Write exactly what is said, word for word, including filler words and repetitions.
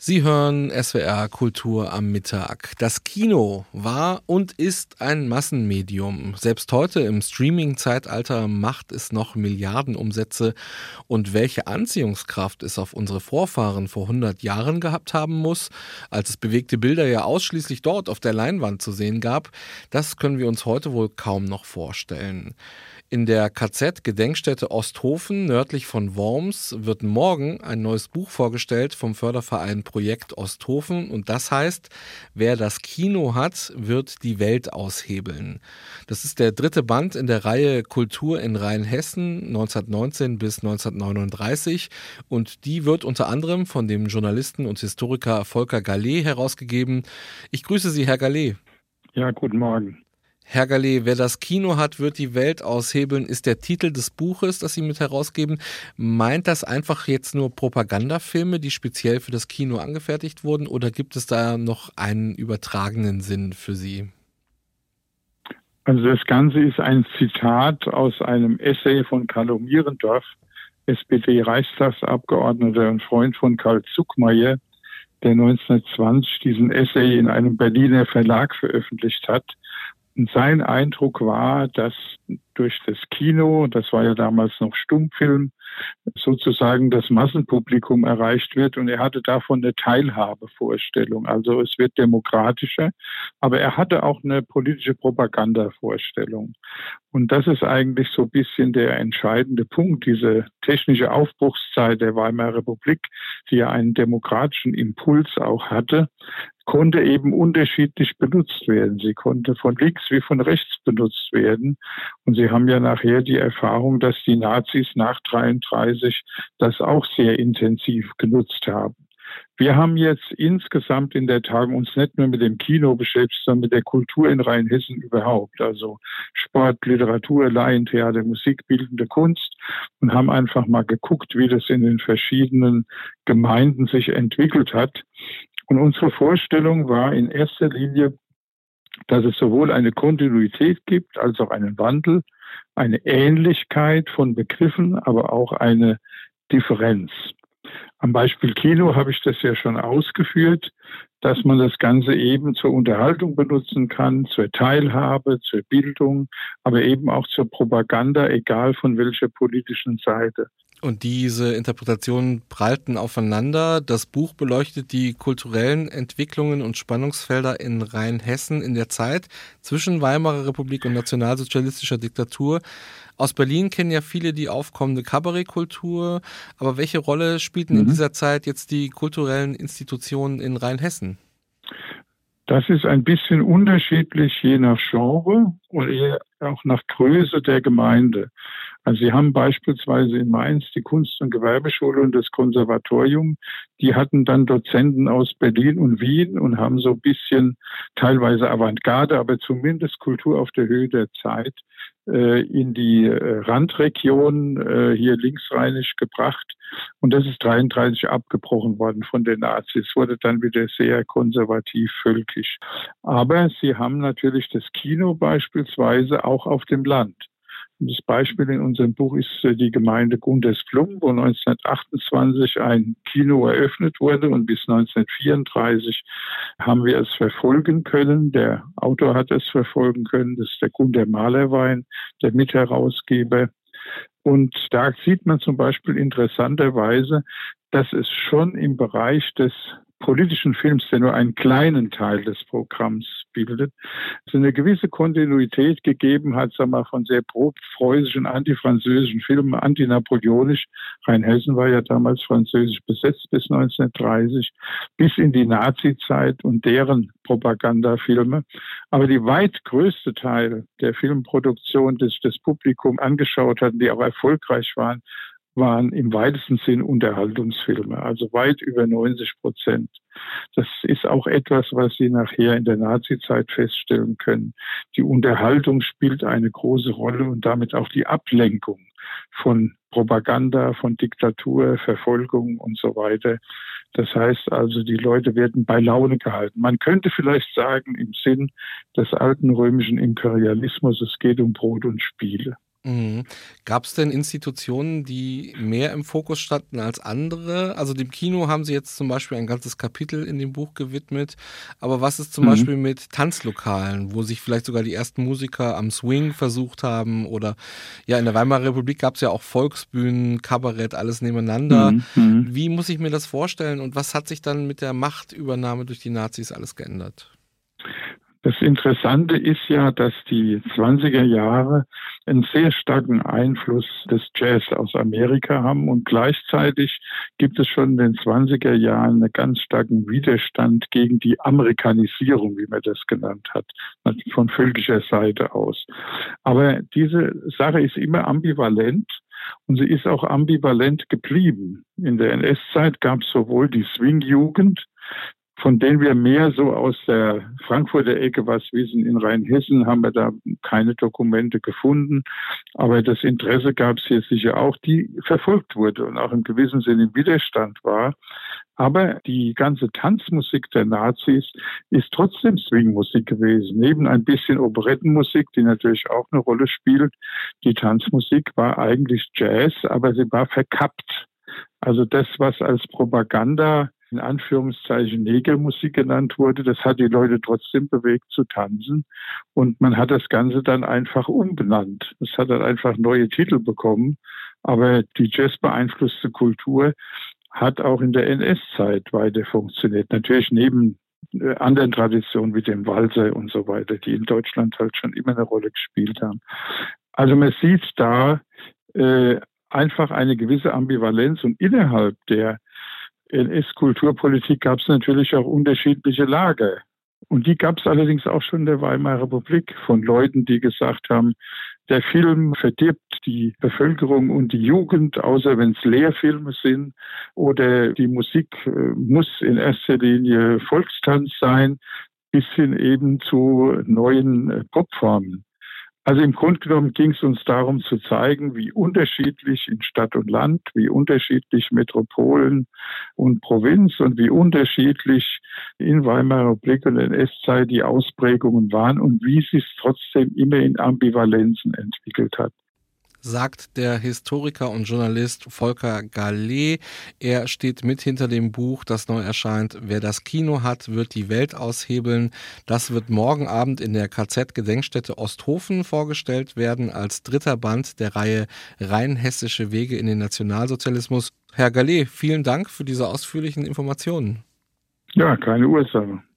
Sie hören S W R Kultur am Mittag. Das Kino war und ist ein Massenmedium. Selbst heute im Streaming-Zeitalter macht es noch Milliardenumsätze. Und welche Anziehungskraft es auf unsere Vorfahren vor hundert Jahren gehabt haben muss, als es bewegte Bilder ja ausschließlich dort auf der Leinwand zu sehen gab, das können wir uns heute wohl kaum noch vorstellen. In der K Z-Gedenkstätte Osthofen nördlich von Worms wird morgen ein neues Buch vorgestellt vom Förderverein Projekt Osthofen und das heißt, wer das Kino hat, wird die Welt aushebeln. Das ist der dritte Band in der Reihe Kultur in Rheinhessen neunzehnhundertneunzehn bis neunzehnhundertneununddreißig und die wird unter anderem von dem Journalisten und Historiker Volker Gallet herausgegeben. Ich grüße Sie, Herr Gallet. Ja, guten Morgen. Herr Gallet, wer das Kino hat, wird die Welt aushebeln, ist der Titel des Buches, das Sie mit herausgeben. Meint das einfach jetzt nur Propagandafilme, die speziell für das Kino angefertigt wurden, oder gibt es da noch einen übertragenen Sinn für Sie? Also das Ganze ist ein Zitat aus einem Essay von Carlo Mierendorf, S P D-Reichstagsabgeordneter und Freund von Karl Zuckmayer, der neunzehnhundertzwanzig diesen Essay in einem Berliner Verlag veröffentlicht hat. Und sein Eindruck war, dass durch das Kino, das war ja damals noch Stummfilm, sozusagen das Massenpublikum erreicht wird. Und er hatte davon eine Teilhabevorstellung. Also es wird demokratischer, aber er hatte auch eine politische Propagandavorstellung. Und das ist eigentlich so ein bisschen der entscheidende Punkt, diese technische Aufbruchszeit der Weimarer Republik, die ja einen demokratischen Impuls auch hatte, konnte eben unterschiedlich benutzt werden. Sie konnte von links wie von rechts benutzt werden. Und Sie haben ja nachher die Erfahrung, dass die Nazis nach dreiunddreißig das auch sehr intensiv genutzt haben. Wir haben jetzt insgesamt in der Tagung uns nicht nur mit dem Kino beschäftigt, sondern mit der Kultur in Rheinhessen überhaupt. Also Sport, Literatur, Laientheater, Musik, bildende Kunst und haben einfach mal geguckt, wie das in den verschiedenen Gemeinden sich entwickelt hat. Und unsere Vorstellung war in erster Linie, dass es sowohl eine Kontinuität gibt, als auch einen Wandel, eine Ähnlichkeit von Begriffen, aber auch eine Differenz. Am Beispiel Kino habe ich das ja schon ausgeführt, dass man das Ganze eben zur Unterhaltung benutzen kann, zur Teilhabe, zur Bildung, aber eben auch zur Propaganda, egal von welcher politischen Seite. Und diese Interpretationen prallten aufeinander. Das Buch beleuchtet die kulturellen Entwicklungen und Spannungsfelder in Rheinhessen in der Zeit zwischen Weimarer Republik und nationalsozialistischer Diktatur. Aus Berlin kennen ja viele die aufkommende Kabarettkultur. Aber welche Rolle spielten mhm. in dieser Zeit jetzt die kulturellen Institutionen in Rheinhessen? Das ist ein bisschen unterschiedlich je nach Genre und eher auch nach Größe der Gemeinde. Also Sie haben beispielsweise in Mainz die Kunst- und Gewerbeschule und das Konservatorium. Die hatten dann Dozenten aus Berlin und Wien und haben so ein bisschen teilweise Avantgarde, aber zumindest Kultur auf der Höhe der Zeit äh, in die äh, Randregion äh, hier linksrheinisch gebracht. Und das ist dreiunddreißig abgebrochen worden von den Nazis. Wurde dann wieder sehr konservativ völkisch. Aber sie haben natürlich das Kino beispielsweise auch auf dem Land. Das Beispiel in unserem Buch ist die Gemeinde Gundersblum, wo neunzehnhundertachtundzwanzig ein Kino eröffnet wurde und bis neunzehnhundertvierunddreißig haben wir es verfolgen können. Der Autor hat es verfolgen können, das ist der Gunter Malerwein, der Mitherausgeber. Und da sieht man zum Beispiel interessanterweise, dass es schon im Bereich des politischen Films, der nur einen kleinen Teil des Programms bildet, so eine gewisse Kontinuität gegeben hat, sagen wir mal, von sehr pro-preußischen, antifranzösischen Filmen, antinapoleonisch. Rheinhessen war ja damals französisch besetzt bis neunzehnhundertdreißig, bis in die Nazi-Zeit und deren Propagandafilme. Aber die weit größte Teil der Filmproduktion, das das Publikum angeschaut hat, die auch erfolgreich waren, waren im weitesten Sinn Unterhaltungsfilme, also weit über neunzig Prozent. Das ist auch etwas, was Sie nachher in der Nazizeit feststellen können. Die Unterhaltung spielt eine große Rolle und damit auch die Ablenkung von Propaganda, von Diktatur, Verfolgung und so weiter. Das heißt also, die Leute werden bei Laune gehalten. Man könnte vielleicht sagen, im Sinn des alten römischen Imperialismus, es geht um Brot und Spiele. Mhm. Gab es denn Institutionen, die mehr im Fokus standen als andere? Also dem Kino haben Sie jetzt zum Beispiel ein ganzes Kapitel in dem Buch gewidmet. Aber was ist zum Mhm. Beispiel mit Tanzlokalen, wo sich vielleicht sogar die ersten Musiker am Swing versucht haben? Oder ja, in der Weimarer Republik gab es ja auch Volksbühnen, Kabarett, alles nebeneinander. Mhm. Mhm. Wie muss ich mir das vorstellen und was hat sich dann mit der Machtübernahme durch die Nazis alles geändert? Das Interessante ist ja, dass die zwanziger Jahre einen sehr starken Einfluss des Jazz aus Amerika haben und gleichzeitig gibt es schon in den zwanziger Jahren einen ganz starken Widerstand gegen die Amerikanisierung, wie man das genannt hat, von völkischer Seite aus. Aber diese Sache ist immer ambivalent. Und sie ist auch ambivalent geblieben. In der N S-Zeit gab es sowohl die Swing-Jugend, von denen wir mehr so aus der Frankfurter Ecke was wissen. In Rheinhessen haben wir da keine Dokumente gefunden. Aber das Interesse gab es hier sicher auch, die verfolgt wurde und auch im gewissen Sinne im Widerstand war. Aber die ganze Tanzmusik der Nazis ist trotzdem Swingmusik gewesen. Neben ein bisschen Operettenmusik, die natürlich auch eine Rolle spielt. Die Tanzmusik war eigentlich Jazz, aber sie war verkappt. Also das, was als Propaganda in Anführungszeichen Negermusik genannt wurde, das hat die Leute trotzdem bewegt zu tanzen. Und man hat das Ganze dann einfach umbenannt. Es hat dann einfach neue Titel bekommen. Aber die Jazz-beeinflusste Kultur hat auch in der N S-Zeit weiter funktioniert. Natürlich neben anderen Traditionen wie dem Walzer und so weiter, die in Deutschland halt schon immer eine Rolle gespielt haben. Also man sieht da äh, einfach eine gewisse Ambivalenz und innerhalb der N S-Kulturpolitik gab es natürlich auch unterschiedliche Lager. Und die gab es allerdings auch schon in der Weimarer Republik von Leuten, die gesagt haben, der Film verdirbt die Bevölkerung und die Jugend, außer wenn es Lehrfilme sind. Oder die Musik äh, muss in erster Linie Volkstanz sein, bis hin eben zu neuen äh, Popformen. Also im Grunde genommen ging es uns darum zu zeigen, wie unterschiedlich in Stadt und Land, wie unterschiedlich Metropolen und Provinz und wie unterschiedlich in Weimarer Republik und N S-Zeit die Ausprägungen waren und wie sich es trotzdem immer in Ambivalenzen entwickelt hat. Sagt der Historiker und Journalist Volker Gallet. Er steht mit hinter dem Buch, das neu erscheint. Wer das Kino hat, wird die Welt aushebeln. Das wird morgen Abend in der K Z-Gedenkstätte Osthofen vorgestellt werden als dritter Band der Reihe Rheinhessische Wege in den Nationalsozialismus. Herr Gallet, vielen Dank für diese ausführlichen Informationen. Ja, keine Ursache.